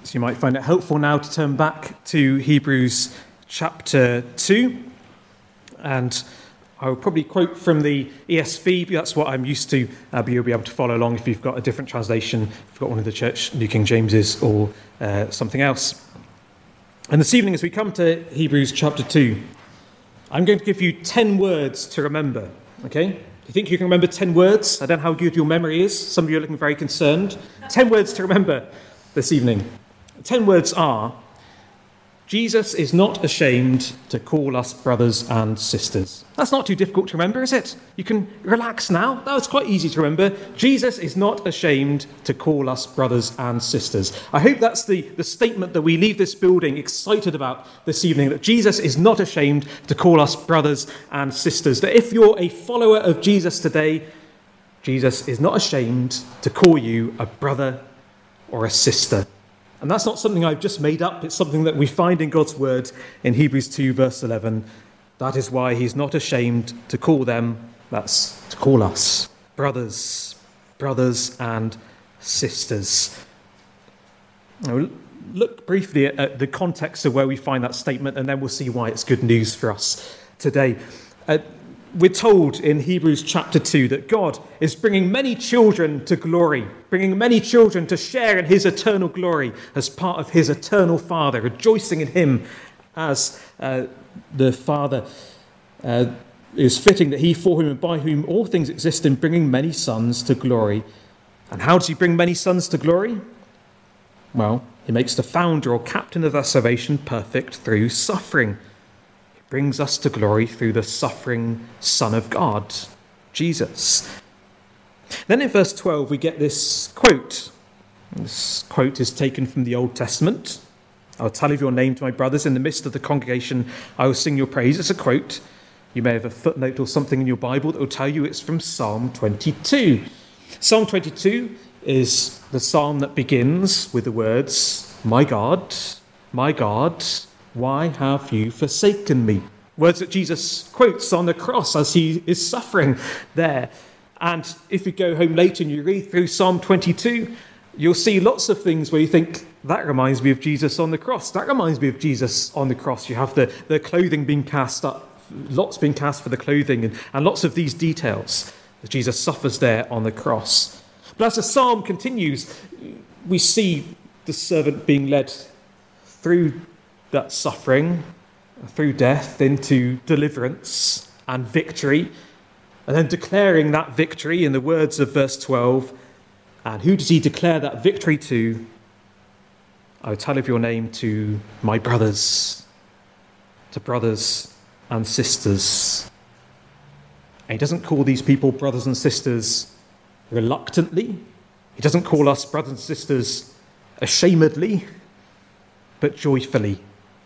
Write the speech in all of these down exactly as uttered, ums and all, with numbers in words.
So you might find it helpful now to turn back to Hebrews chapter two. And I will probably quote from the E S V, that's what I'm used to, uh, but you'll be able to follow along if you've got a different translation, if you've got one of the Church New King Jameses or uh, something else. And this evening, as we come to Hebrews chapter two, I'm going to give you ten words to remember, okay? Do you think you can remember ten words? I don't know how good your memory is. Some of you are looking very concerned. ten words to remember this evening. ten words are: Jesus is not ashamed to call us brothers and sisters. That's not too difficult to remember, is it? You can relax now. That was quite easy to remember. Jesus is not ashamed to call us brothers and sisters. I hope that's the, the statement that we leave this building excited about this evening, that Jesus is not ashamed to call us brothers and sisters. That if you're a follower of Jesus today, Jesus is not ashamed to call you a brother or a sister. And that's not something I've just made up. It's something that we find in God's word in Hebrews two, verse eleven. That is why he's not ashamed to call them, that's to call us, brothers, brothers and sisters. Now, look briefly at, at the context of where we find that statement, and then we'll see why it's good news for us today. Uh, We're told in Hebrews chapter two that God is bringing many children to glory, bringing many children to share in his eternal glory as part of his eternal Father, rejoicing in him as uh, the Father. Uh, it is fitting that he, for whom and by whom all things exist, in bringing many sons to glory. And how does he bring many sons to glory? Well, he makes the founder or captain of our salvation perfect through suffering. Brings us to glory through the suffering Son of God, Jesus. Then in verse twelve, we get this quote. This quote is taken from the Old Testament. I'll tell of your name to my brothers. In the midst of the congregation, I will sing your praise. It's a quote. You may have a footnote or something in your Bible that will tell you it's from Psalm twenty-two. Psalm twenty-two is the psalm that begins with the words, "My God, my God, why have you forsaken me?" Words that Jesus quotes on the cross as he is suffering there. And if you go home later and you read through Psalm twenty-two, you'll see lots of things where you think, that reminds me of Jesus on the cross. That reminds me of Jesus on the cross. You have the, the clothing being cast up, lots being cast for the clothing, and, and lots of these details that Jesus suffers there on the cross. But as the psalm continues, we see the servant being led through that suffering, through death, into deliverance and victory, and then declaring that victory in the words of verse twelve. And who does he declare that victory to? I will tell of your name to my brothers, to brothers and sisters. And he doesn't call these people brothers and sisters reluctantly. He doesn't call us brothers and sisters ashamedly, but joyfully.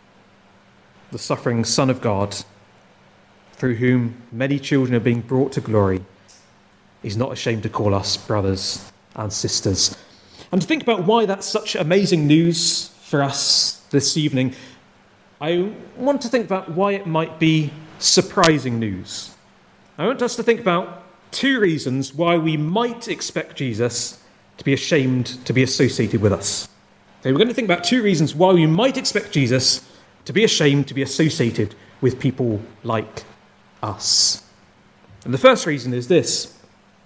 The suffering Son of God, through whom many children are being brought to glory, is not ashamed to call us brothers and sisters. And to think about why that's such amazing news for us this evening, I want to think about why it might be surprising news. I want us to think about two reasons why we might expect Jesus to be ashamed to be associated with us. Okay, we're going to think about two reasons why we might expect Jesus to be ashamed to be associated with people like us. And the first reason is this: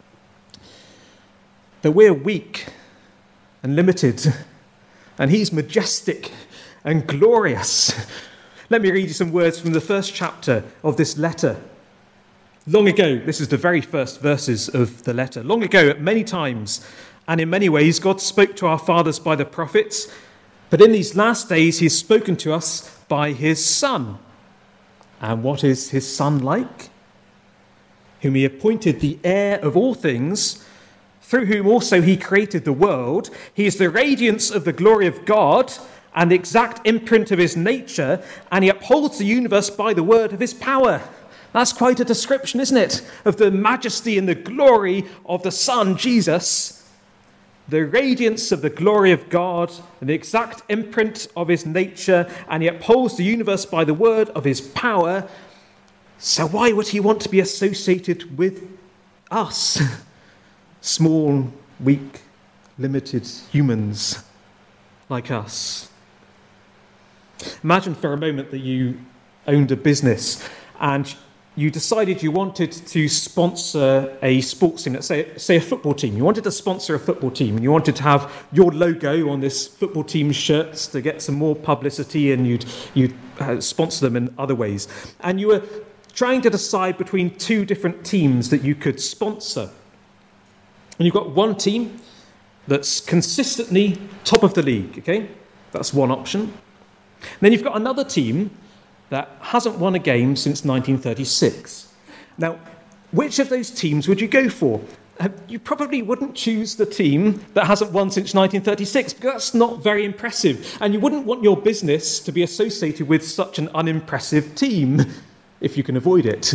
that we're weak and limited, and he's majestic and glorious. Let me read you some words from the first chapter of this letter. Long ago, this is the very first verses of the letter. Long ago, at many times, and in many ways, God spoke to our fathers by the prophets, but in these last days, he has spoken to us by his Son. And what is his Son like? Whom he appointed the heir of all things, through whom also he created the world. He is the radiance of the glory of God and the exact imprint of his nature, and he upholds the universe by the word of his power. That's quite a description, isn't it, of the majesty and the glory of the Son, Jesus. The radiance of the glory of God and the exact imprint of his nature, and he upholds the universe by the word of his power. So why would he want to be associated with us? Small, weak, limited humans. like us. Imagine for a moment that you owned a business and you decided you wanted to sponsor a sports team, let's say, say a football team. You wanted to sponsor a football team and you wanted to have your logo on this football team's shirts to get some more publicity, and you'd, you'd uh, sponsor them in other ways. And you were trying to decide between two different teams that you could sponsor. And you've got one team that's consistently top of the league, okay? That's one option. And then you've got another team that hasn't won a game since nineteen thirty-six. Now, which of those teams would you go for? You probably wouldn't choose the team that hasn't won since nineteen thirty-six, because that's not very impressive. And you wouldn't want your business to be associated with such an unimpressive team if you can avoid it.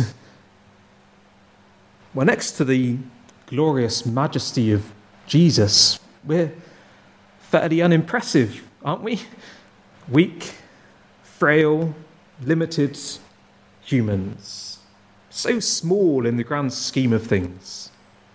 Well, next to the glorious majesty of Jesus, we're fairly unimpressive, aren't we? Weak, frail, limited humans. So small in the grand scheme of things.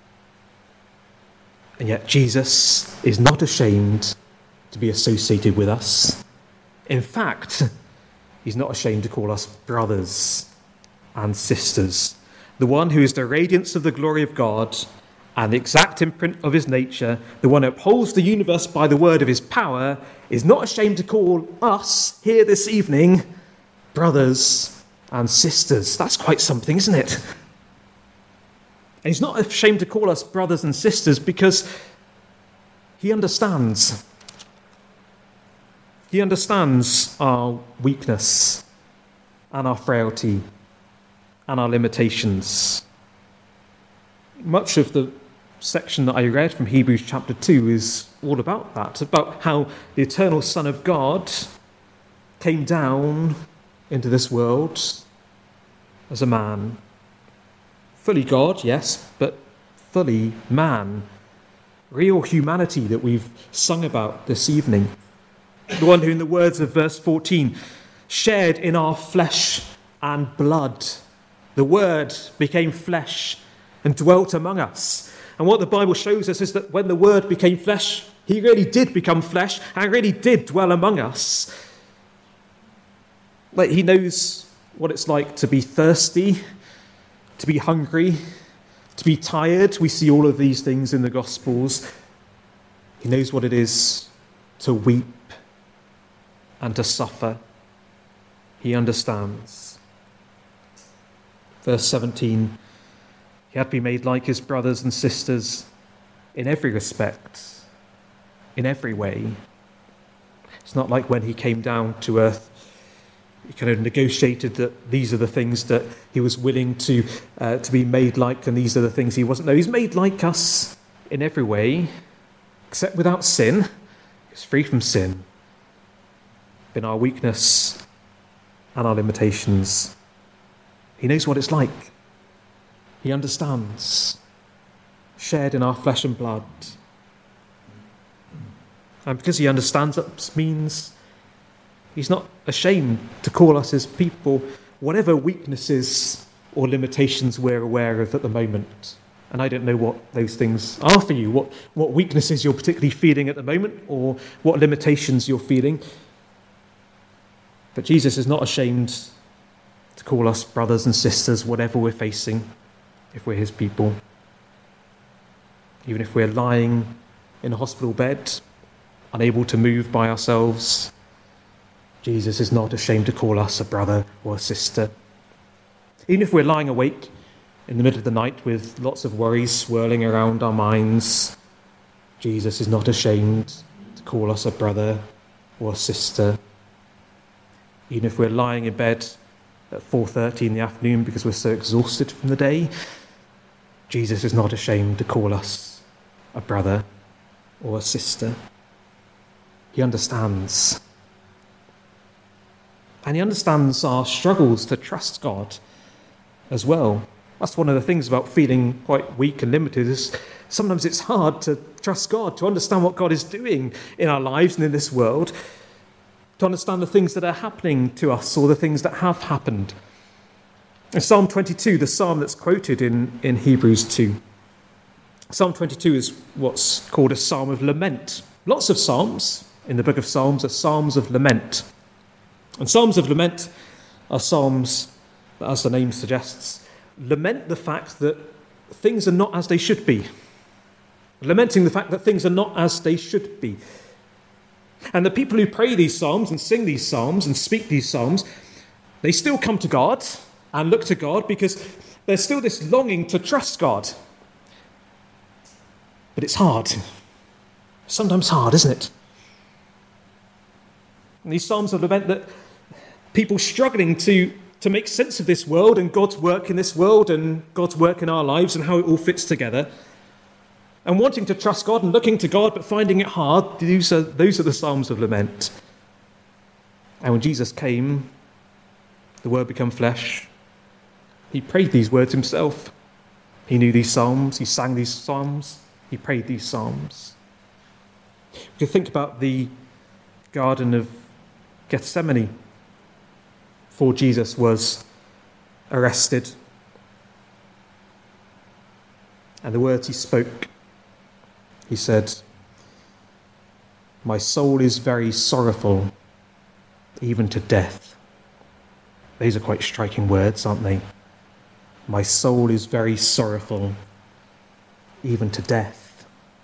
And yet Jesus is not ashamed to be associated with us. In fact, he's not ashamed to call us brothers and sisters. The one who is the radiance of the glory of God and the exact imprint of his nature, the one who upholds the universe by the word of his power, is not ashamed to call us here this evening brothers and sisters. That's quite something, isn't it? And he's not ashamed to call us brothers and sisters because he understands. He understands our weakness and our frailty and our limitations. Much of the section that I read from Hebrews chapter two is all about that, about how the eternal Son of God came down into this world as a man. Fully God, yes, but fully man. Real humanity that we've sung about this evening. The one who, in the words of verse fourteen, shared in our flesh and blood. The Word became flesh and dwelt among us. And what the Bible shows us is that when the Word became flesh, he really did become flesh and really did dwell among us. Like, he knows what it's like to be thirsty, to be hungry, to be tired. We see all of these things in the Gospels. He knows what it is to weep and to suffer. He understands. Verse seventeen, he had to be made like his brothers and sisters in every respect, in every way. It's not like when he came down to earth, he kind of negotiated that these are the things that he was willing to uh, to be made like, and these are the things he wasn't. No, he's made like us in every way, except without sin. He's free from sin. In our weakness and our limitations, he knows what it's like. He understands. Shared in our flesh and blood. And because he understands, that means he's not ashamed to call us his people, whatever weaknesses or limitations we're aware of at the moment. And I don't know what those things are for you, what, what weaknesses you're particularly feeling at the moment, or what limitations you're feeling. But Jesus is not ashamed to call us brothers and sisters, whatever we're facing, if we're his people. Even if we're lying in a hospital bed, unable to move by ourselves, Jesus is not ashamed to call us a brother or a sister. Even if we're lying awake in the middle of the night with lots of worries swirling around our minds, Jesus is not ashamed to call us a brother or a sister. Even if we're lying in bed at four thirty in the afternoon because we're so exhausted from the day, Jesus is not ashamed to call us a brother or a sister. He understands. And he understands our struggles to trust God as well. That's one of the things about feeling quite weak and limited, is sometimes it's hard to trust God, to understand what God is doing in our lives and in this world, to understand the things that are happening to us or the things that have happened. In Psalm twenty-two, the psalm that's quoted in, in Hebrews two, Psalm twenty-two is what's called a psalm of lament. Lots of psalms in the book of Psalms are psalms of lament. And psalms of lament are psalms that, as the name suggests, lament the fact that things are not as they should be. Lamenting the fact that things are not as they should be. And the people who pray these psalms and sing these psalms and speak these psalms, they still come to God and look to God because there's still this longing to trust God. But it's hard. Sometimes hard, isn't it? And these psalms of lament that people struggling to, to make sense of this world and God's work in this world and God's work in our lives and how it all fits together. And wanting to trust God and looking to God but finding it hard, those are, those are the psalms of lament. And when Jesus came, the Word became flesh, he prayed these words himself. He knew these psalms, he sang these psalms, he prayed these psalms. We can think about the Garden of Gethsemane before Jesus was arrested. And the words he spoke, he said, "My soul is very sorrowful, even to death." These are quite striking words, aren't they? My soul is very sorrowful, even to death.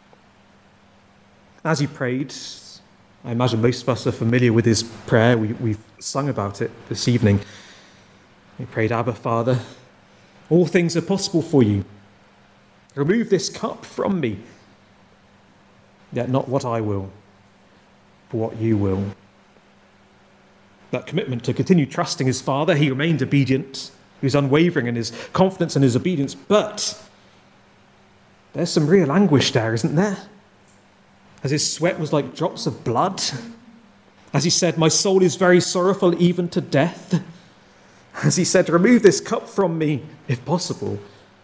As he prayed, I imagine most of us are familiar with his prayer. We, we've sung about it this evening. He prayed, "Abba, Father, all things are possible for you. Remove this cup from me, yet not what I will, but what you will." That commitment to continue trusting his Father, he remained obedient. He was unwavering in his confidence and his obedience, but there's some real anguish there, isn't there? As his sweat was like drops of blood. As he said, "My soul is very sorrowful, even to death." As he said, "Remove this cup from me, if possible."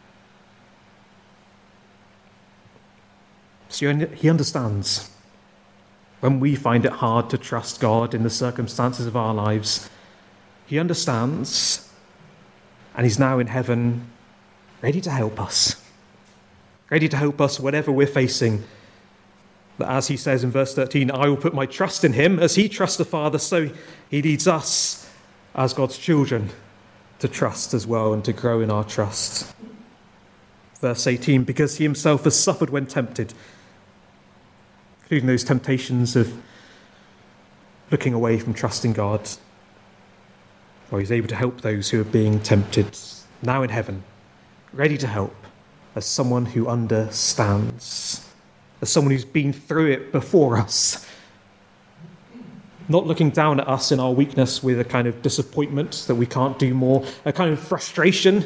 So he understands when we find it hard to trust God in the circumstances of our lives. He understands, and he's now in heaven, ready to help us. Ready to help us whatever we're facing. But as he says in verse thirteen, "I will put my trust in him." As he trusts the Father, so he leads us as God's children to trust as well and to grow in our trust. Verse eighteen, "Because he himself has suffered when tempted," including those temptations of looking away from trusting God, or he's able to help those who are being tempted, now in heaven, ready to help as someone who understands, as someone who's been through it before us, not looking down at us in our weakness with a kind of disappointment that we can't do more, a kind of frustration.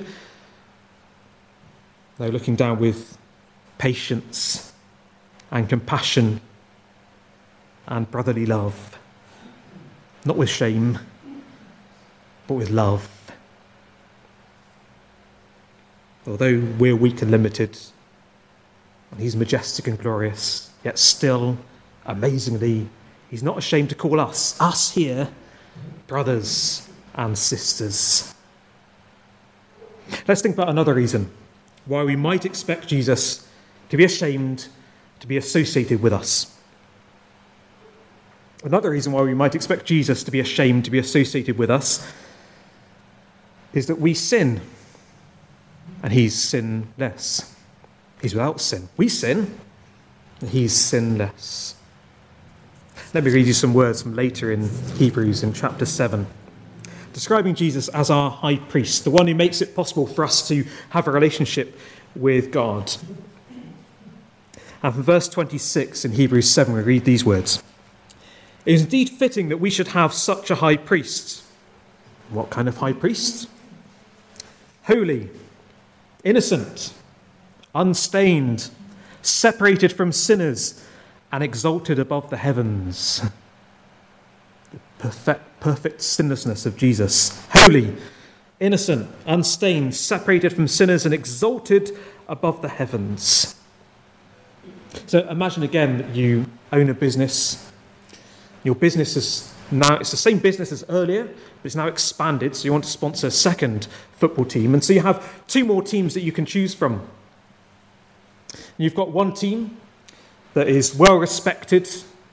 No, looking down with patience and compassion and brotherly love, not with shame, but with love. Although we're weak and limited, and he's majestic and glorious, yet still, amazingly, he's not ashamed to call us, us here, brothers and sisters. Let's think about another reason why we might expect Jesus to be ashamed to be associated with us. Another reason why we might expect Jesus to be ashamed to be associated with us is that we sin, and he's sinless. He's without sin. We sin, and he's sinless. Let me read you some words from later in Hebrews in chapter seven, describing Jesus as our high priest, the one who makes it possible for us to have a relationship with God. And from verse twenty-six in Hebrews seven, we read these words. "It is indeed fitting that we should have such a high priest." What kind of high priest? "Holy, innocent, unstained, separated from sinners, and exalted above the heavens." The perfect, perfect sinlessness of Jesus. Holy, innocent, unstained, separated from sinners, and exalted above the heavens. So imagine again that you own a business. Your business is now, it's the same business as earlier, but it's now expanded, so you want to sponsor a second football team. And so you have two more teams that you can choose from. You've got one team that is well respected,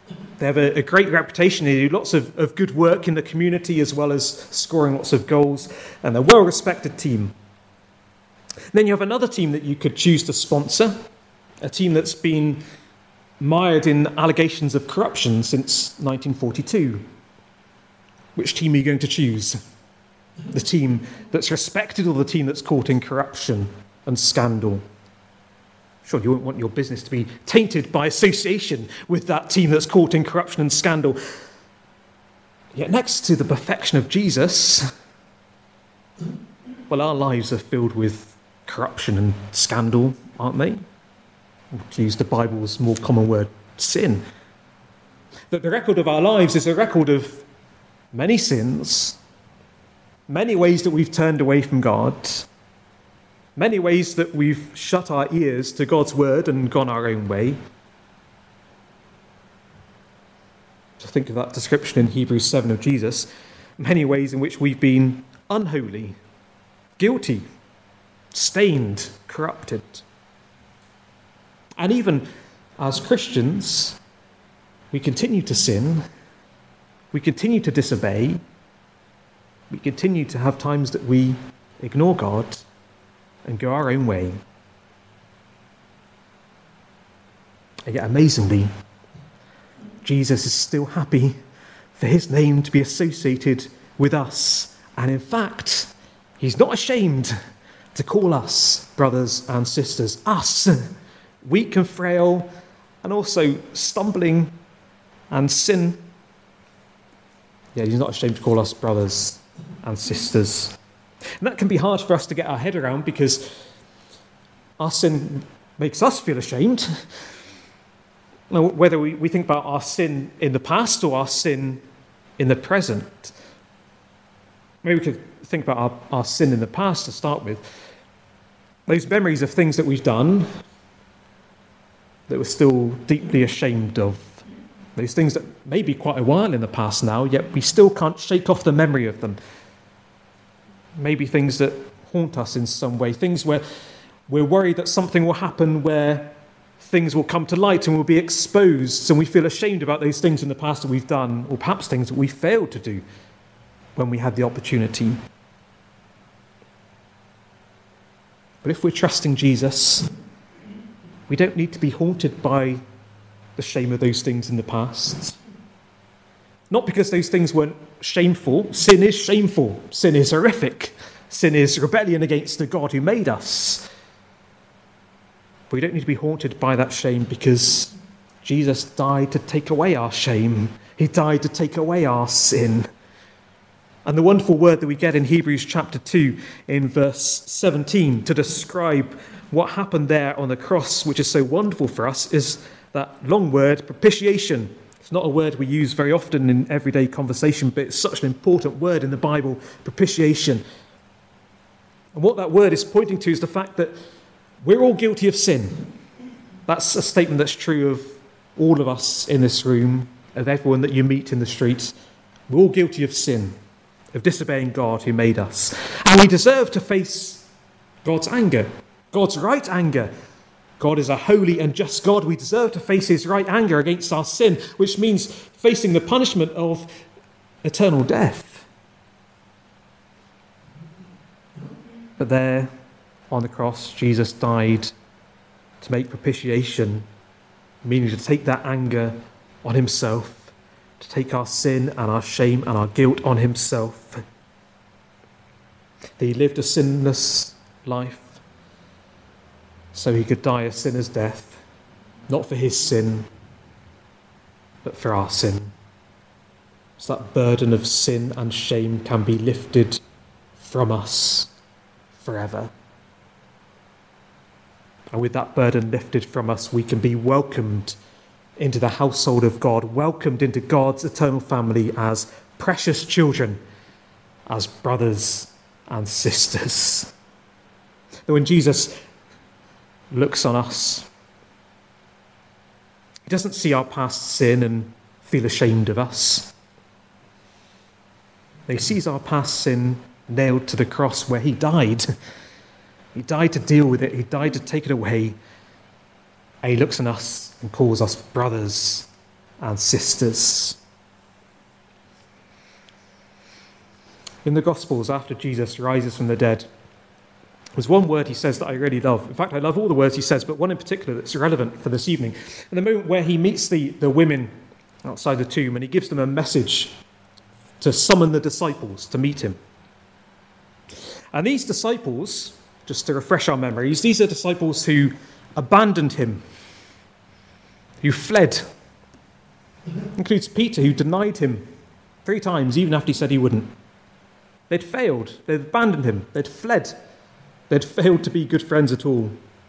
They have a, a great reputation. They do lots of, of good work in the community as well as scoring lots of goals. And they're a well-respected team. Then you have another team that you could choose to sponsor, a team that's been mired in allegations of corruption since nineteen forty-two. Which team are you going to choose? The team that's respected or the team that's caught in corruption and scandal? Sure, you wouldn't want your business to be tainted by association with that team that's caught in corruption and scandal. Yet next to the perfection of Jesus, well, our lives are filled with corruption and scandal, aren't they? To use the Bible's more common word, sin. That the record of our lives is a record of many sins, many ways that we've turned away from God, many ways that we've shut our ears to God's word and gone our own way. To think of that description in Hebrews seven of Jesus, many ways in which we've been unholy, guilty, stained, corrupted. And even as Christians, we continue to sin, we continue to disobey, we continue to have times that we ignore God and go our own way. And yet, amazingly, Jesus is still happy for his name to be associated with us. And in fact, he's not ashamed to call us brothers and sisters, us, weak and frail, and also stumbling and sin. Yeah, he's not ashamed to call us brothers and sisters. And that can be hard for us to get our head around because our sin makes us feel ashamed. Now, whether we, we think about our sin in the past or our sin in the present. Maybe we could think about our, our sin in the past to start with. Those memories of things that we've done that we're still deeply ashamed of. Those things that may be quite a while in the past now, yet we still can't shake off the memory of them. Maybe things that haunt us in some way, things where we're worried that something will happen where things will come to light and will be exposed, and we feel ashamed about those things in the past that we've done, or perhaps things that we failed to do when we had the opportunity. But if we're trusting Jesus, we don't need to be haunted by the shame of those things in the past. Not because those things weren't shameful. Sin is shameful. Sin is horrific. Sin is rebellion against the God who made us. But we don't need to be haunted by that shame because Jesus died to take away our shame. He died to take away our sin. And the wonderful word that we get in Hebrews chapter two in verse seventeen to describe what happened there on the cross, which is so wonderful for us, is that long word, propitiation. It's not a word we use very often in everyday conversation, but it's such an important word in the Bible, propitiation. And what that word is pointing to is the fact that we're all guilty of sin. That's a statement that's true of all of us in this room, of everyone that you meet in the streets. We're all guilty of sin, of disobeying God who made us. And we deserve to face God's anger, God's right anger. God is a holy and just God. We deserve to face his right anger against our sin, which means facing the punishment of eternal death. But there, on the cross, Jesus died to make propitiation, meaning to take that anger on himself, to take our sin and our shame and our guilt on himself. He lived a sinless life so he could die a sinner's death, not for his sin, but for our sin. So that burden of sin and shame can be lifted from us forever. And with that burden lifted from us, we can be welcomed into the household of God, welcomed into God's eternal family as precious children, as brothers and sisters. That when Jesus looks on us, he doesn't see our past sin and feel ashamed of us. He sees our past sin nailed to the cross where he died. He died to deal with it. He died to take it away. And he looks on us and calls us brothers and sisters. In the Gospels, after Jesus rises from the dead, there's one word he says that I really love. In fact, I love all the words he says, but one in particular that's relevant for this evening. In the moment where he meets the, the women outside the tomb and he gives them a message to summon the disciples to meet him. And these disciples, just to refresh our memories, these are disciples who abandoned him, who fled. Includes Peter, who denied him three times, even after he said he wouldn't. They'd failed. They'd abandoned him. They'd fled. They'd failed to be good friends at all.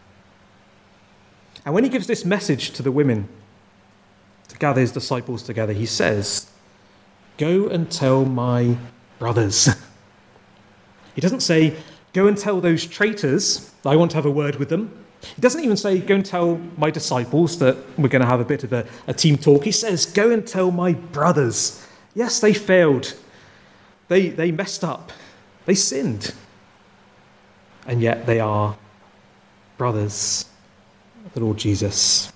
And when he gives this message to the women to gather his disciples together, he says, "Go and tell my brothers." He doesn't say, "Go and tell those traitors that I want to have a word with them." He doesn't even say, "Go and tell my disciples that we're going to have a bit of a, a team talk." He says, "Go and tell my brothers." Yes, they failed. They, they messed up. They sinned. And yet they are brothers of the Lord Jesus.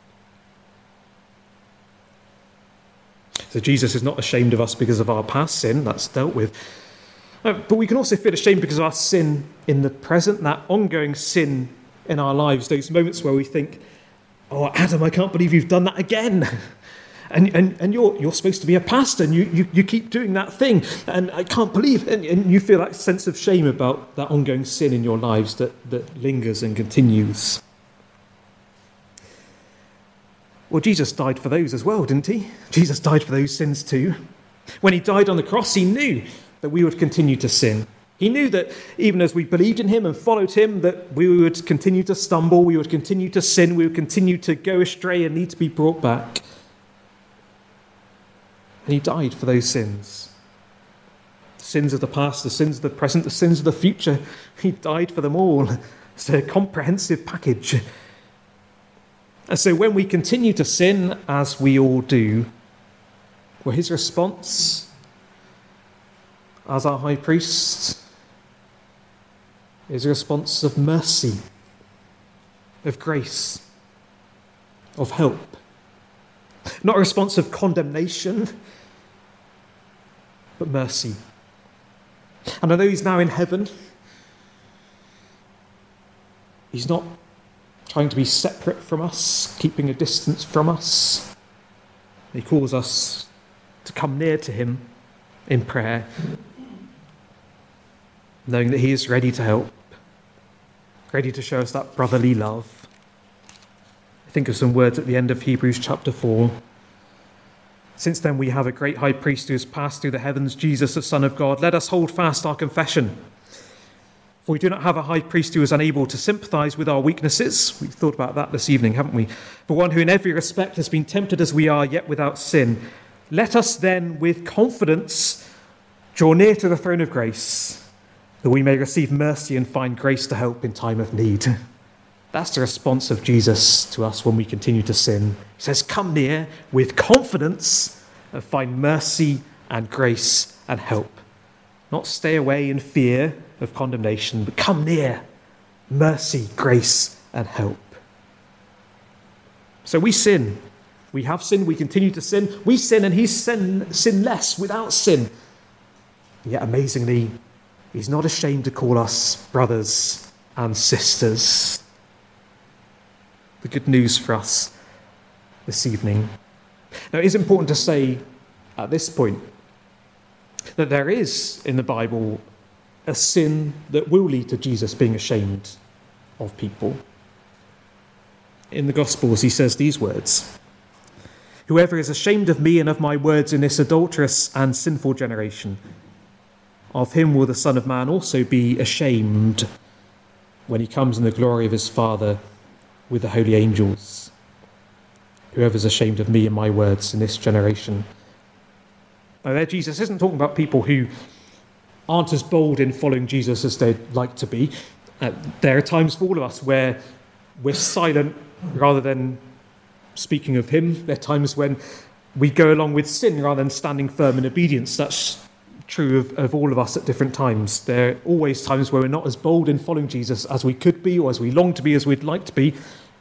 So Jesus is not ashamed of us because of our past sin. That's dealt with. But we can also feel ashamed because of our sin in the present, that ongoing sin in our lives, those moments where we think, "Oh, Adam, I can't believe you've done that again." And, and, and you're, you're supposed to be a pastor and you, you, you keep doing that thing. And I can't believe, and, and you feel that sense of shame about that ongoing sin in your lives that, that lingers and continues. Well, Jesus died for those as well, didn't he? Jesus died for those sins too. When he died on the cross, he knew that we would continue to sin. He knew that even as we believed in him and followed him, that we would continue to stumble, we would continue to sin, we would continue to go astray and need to be brought back. And he died for those sins. The sins of the past, the sins of the present, the sins of the future. He died for them all. It's a comprehensive package. And so when we continue to sin, as we all do, well, his response as our high priest is a response of mercy, of grace, of help. Not a response of condemnation, but mercy. And I know he's now in heaven. He's not trying to be separate from us, keeping a distance from us. He calls us to come near to him in prayer, knowing that he is ready to help, ready to show us that brotherly love. Think of some words at the end of Hebrews chapter four. "Since then we have a great high priest who has passed through the heavens, Jesus, the Son of God. Let us hold fast our confession. For we do not have a high priest who is unable to sympathize with our weaknesses." We've thought about that this evening, haven't we? "But one who in every respect has been tempted as we are, yet without sin. Let us then with confidence draw near to the throne of grace, that we may receive mercy and find grace to help in time of need." That's the response of Jesus to us when we continue to sin. He says, "Come near with confidence and find mercy and grace and help." Not stay away in fear of condemnation, but come near, mercy, grace and help. So we sin. We have sinned, we continue to sin. We sin and he's sin, sinless, without sin. Yet amazingly, he's not ashamed to call us brothers and sisters. The good news for us this evening. Now, it is important to say at this point that there is in the Bible a sin that will lead to Jesus being ashamed of people. In the Gospels, he says these words: "Whoever is ashamed of me and of my words in this adulterous and sinful generation, of him will the Son of Man also be ashamed when he comes in the glory of his Father with the holy angels. Whoever is ashamed of me and my words in this generation." Now there, Jesus isn't talking about people who aren't as bold in following Jesus as they'd like to be. Uh, there are times for all of us where we're silent rather than speaking of him. There are times when we go along with sin rather than standing firm in obedience. That's true of, of all of us at different times. There are always times where we're not as bold in following Jesus as we could be, or as we long to be, as we'd like to be.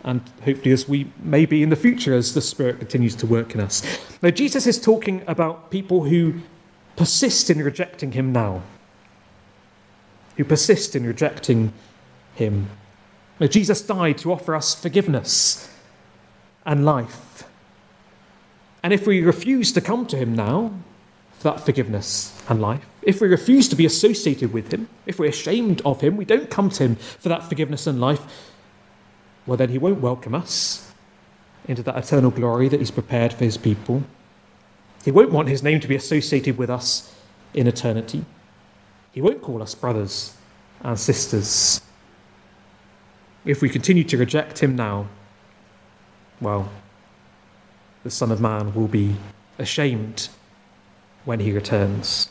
and hopefully as we may be in the future as the Spirit continues to work in us. Now, Jesus is talking about people who persist in rejecting him now, who persist in rejecting him. Now, Jesus died to offer us forgiveness and life. And if we refuse to come to him now for that forgiveness and life, if we refuse to be associated with him, if we're ashamed of him, we don't come to him for that forgiveness and life, well, then he won't welcome us into that eternal glory that he's prepared for his people. He won't want his name to be associated with us in eternity. He won't call us brothers and sisters. If we continue to reject him now, well, the Son of Man will be ashamed when he returns.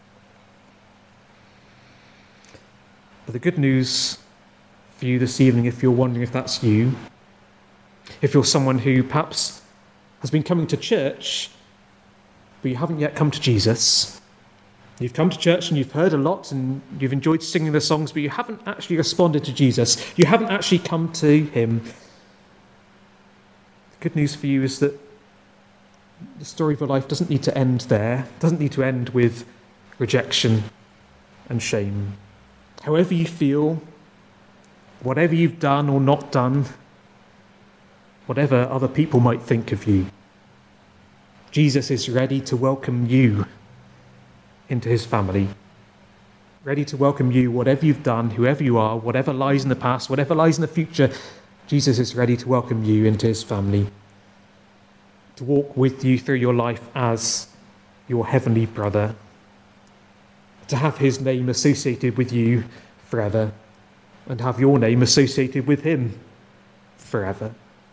But the good news for you this evening, if you're wondering if that's you, if you're someone who perhaps has been coming to church, but you haven't yet come to Jesus, you've come to church and you've heard a lot and you've enjoyed singing the songs, but you haven't actually responded to Jesus, you haven't actually come to him, the good news for you is that the story of your life doesn't need to end there, doesn't need to end with rejection and shame. However you feel, whatever you've done or not done, whatever other people might think of you, Jesus is ready to welcome you into his family. Ready to welcome you, whatever you've done, whoever you are, whatever lies in the past, whatever lies in the future, Jesus is ready to welcome you into his family. To walk with you through your life as your heavenly brother. To have his name associated with you forever. And have your name associated with him forever.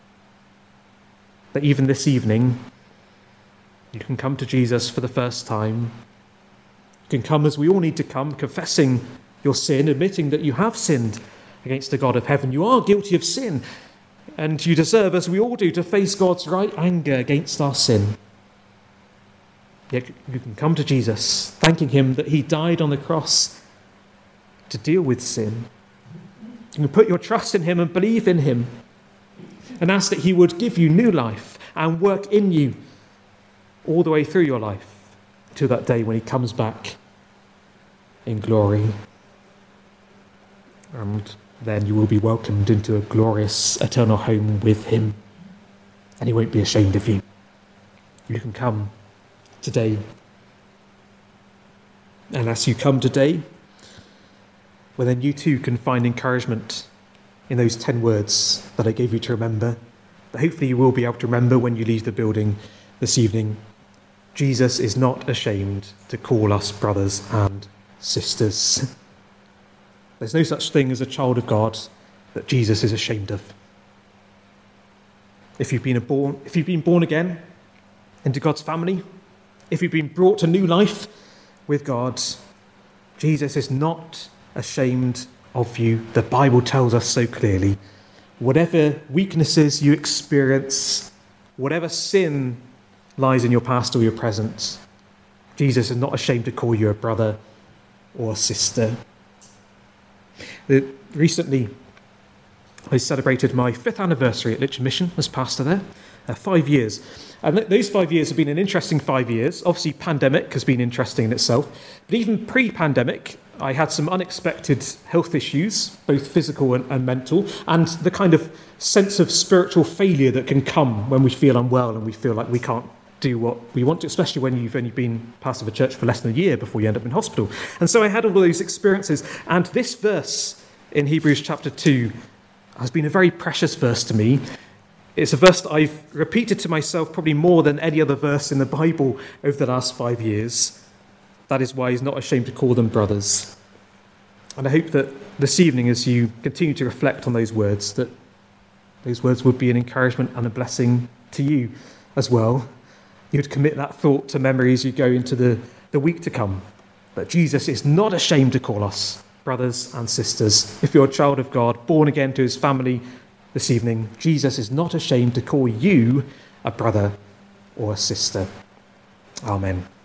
That even this evening, you can come to Jesus for the first time. You can come as we all need to come, confessing your sin, admitting that you have sinned against the God of heaven. You are guilty of sin, and you deserve, as we all do, to face God's right anger against our sin. Yet you can come to Jesus, thanking him that he died on the cross to deal with sin. You can put your trust in him and believe in him, and ask that he would give you new life and work in you all the way through your life to that day when he comes back in glory. And then you will be welcomed into a glorious eternal home with him, and he won't be ashamed of you. You can come today. And as you come today, well, then you too can find encouragement in those ten words that I gave you to remember, that hopefully you will be able to remember when you leave the building this evening. Jesus is not ashamed to call us brothers and sisters. There's no such thing as a child of God that Jesus is ashamed of. If you've been born, if you've been born again into God's family, if you've been brought to new life with God, Jesus is not ashamed of you. The Bible tells us so clearly. Whatever weaknesses you experience, whatever sin lies in your past or your present, Jesus is not ashamed to call you a brother or a sister. Recently, I celebrated my fifth anniversary at Litcham Mission as pastor there, uh, five years. And those five years have been an interesting five years. Obviously, pandemic has been interesting in itself. But even pre-pandemic, I had some unexpected health issues, both physical and, and mental, and the kind of sense of spiritual failure that can come when we feel unwell and we feel like we can't do what we want to, especially when you've only been pastor of a church for less than a year before you end up in hospital. And so I had all those experiences. And this verse in Hebrews chapter two has been a very precious verse to me. It's a verse that I've repeated to myself probably more than any other verse in the Bible over the last five years. That is why he's not ashamed to call them brothers. And I hope that this evening, as you continue to reflect on those words, that those words would be an encouragement and a blessing to you as well. You would commit that thought to memory as you go into the, the week to come, that Jesus is not ashamed to call us brothers and sisters. If you're a child of God, born again to his family this evening, Jesus is not ashamed to call you a brother or a sister. Amen.